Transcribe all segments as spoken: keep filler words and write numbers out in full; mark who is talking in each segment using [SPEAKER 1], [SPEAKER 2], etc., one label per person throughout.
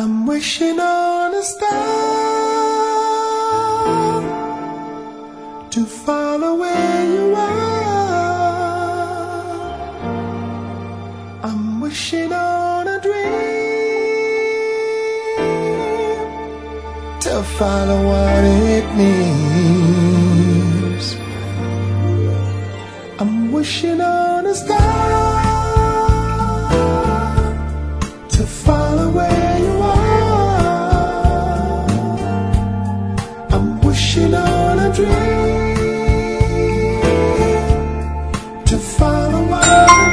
[SPEAKER 1] I'm wishing on a star to follow where you are. I'm wishing on a dream to follow what it means. I'm wishing on a star to follow where you are. I'm wishing on a dream to follow what it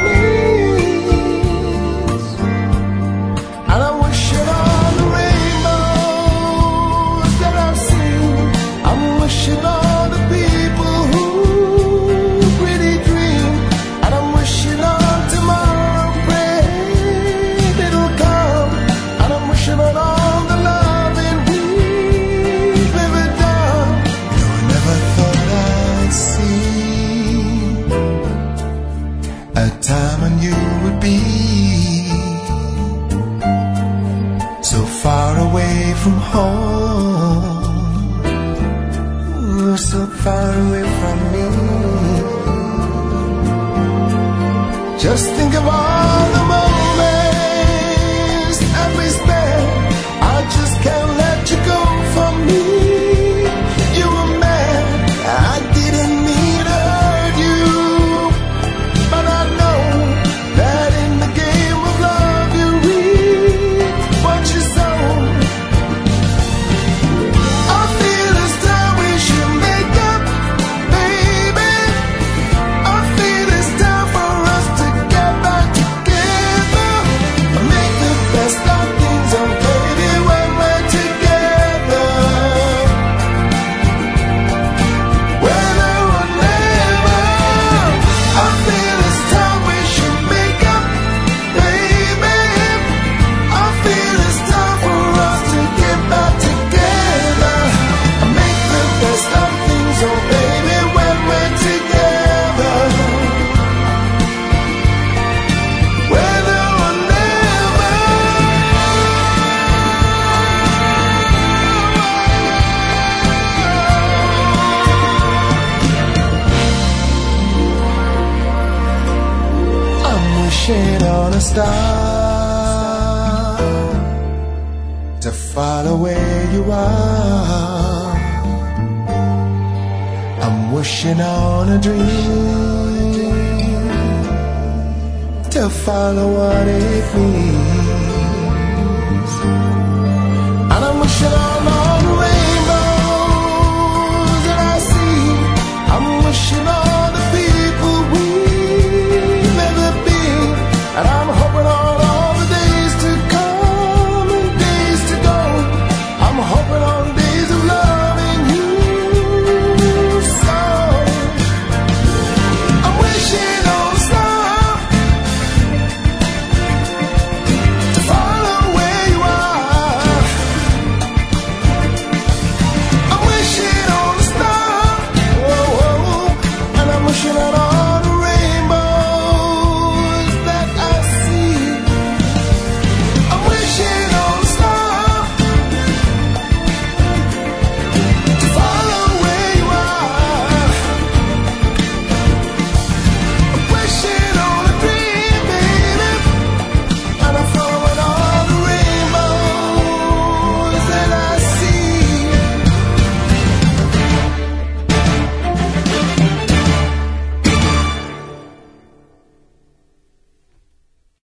[SPEAKER 1] means. And I'm wishing on the rainbows that I've seen. I'm wishing on the people who really dream. And I'm wishing on tomorrow, praying it'll come. And I'm wishing on all the loving we've ever done. You know, I never thought I'd see a time when you would be so far away from home, so far away from me. Just think of all the moments that we spent. I just can't let you go from me. You were mad, I didn't mean to hurt you, but I know that in the game of love you reap what you sow. I feel as though we should make up, baby. I feel it's time for us to get back together. Make the best of things, oh baby, when we're together. Whether or never, I feel it's time we should make up, baby. I feel it's time for us to get back together. Make the best of things, oh baby, when we're together. Whether or never, I'm wishing on a star to follow where you are. I'm wishing on a dream to follow what it means.